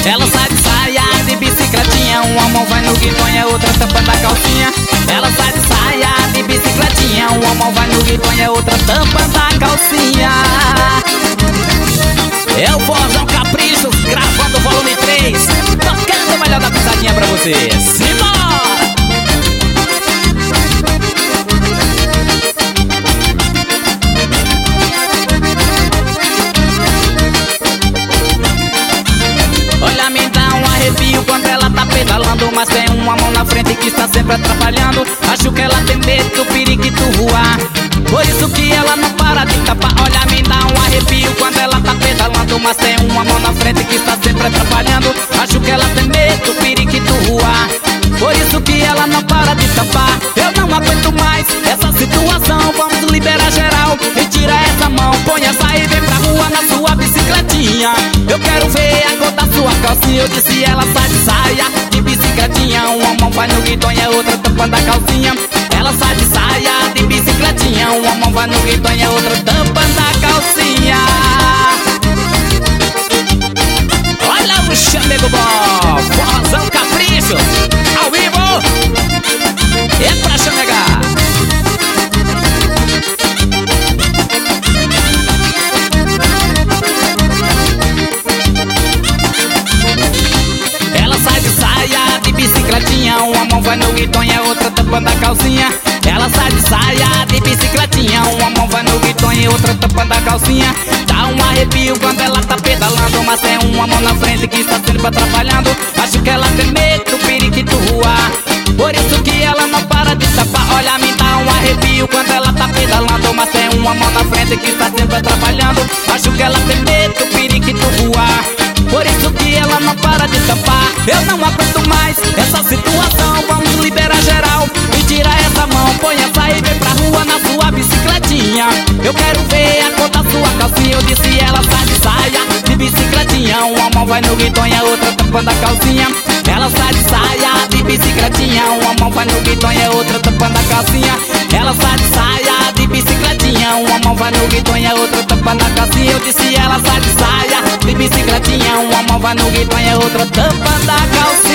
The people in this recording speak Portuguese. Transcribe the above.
Ela sai de saia de bicicletinha, uma mão vai no guidão e a outra tampando a calcinha. Ela sai de saia de bicicletinha, uma mão vai no guidão e a outra tampando a calcinha. É o Forrozão Caprichos, gravando o volume 3, tocando o melhor da pisadinha pra vocês. Simbora! Olha, me dá um arrepio quando ela tá pedalando, mas tem uma mão na frente que está sempre atrapalhando. Acho que ela tem medo do periquito voar, por isso que ela não para de tapar. Olha, me dá um arrepio quando ela tá pedalando, mas tem uma mão na frente que está sempre atrapalhando. Acho que ela tem medo do periquito voar, por isso que ela não para de tapar. Eu não aguento mais essa situação, vamos liberar geral e tira essa mão. Põe essa e vem pra rua na sua bicicletinha. Eu quero ver a cor da sua calcinha. Eu disse ela sai de saia de bicicletinha, uma mão vai no guidão e a outra tampando a calcinha. Ela sai de saia de bicicletinha, uma mão vai no guidão e a outra tampando a calcinha. Olha o chamego bom, Forrozão Caprichos, ao vivo, é pra chamegar. Ela sai de saia de bicicletinha, uma mão vai no guidão e a outra tampando a calcinha. Ela sai de saia de bicicletinha, uma mão vai no guidão e outra tampando a calcinha. Dá um arrepio quando ela tá pedalando, mas tem uma mão na frente que está sempre atrapalhando. Acho que ela tem medo do periquito voar, por isso que ela não para de tapar. Olha, me dá um arrepio quando ela tá pedalando, mas tem uma mão na frente que está sempre atrapalhando. Acho que ela tem medo do periquito voar, por isso que ela não para de tampar. Eu não aguento mais essa situação, vamos liberar geral e tira essa mão. Põe essa e vem pra rua na sua bicicletinha. Eu quero ver a cor da sua calcinha. Eu disse ela sai de saia de bicicletinha, uma mão vai no guidão e a outra tampando a calcinha. Ela sai de saia de bicicletinha, uma mão vai no guidão e a outra tampando a calcinha. Ela sai de saia de bicicletinha, uma mão vai no guidão e a outra tampando a calcinha. Eu disse ela sai de saia de bicicletinha, uma mão vai no guidão e a outra tampando a calcinha.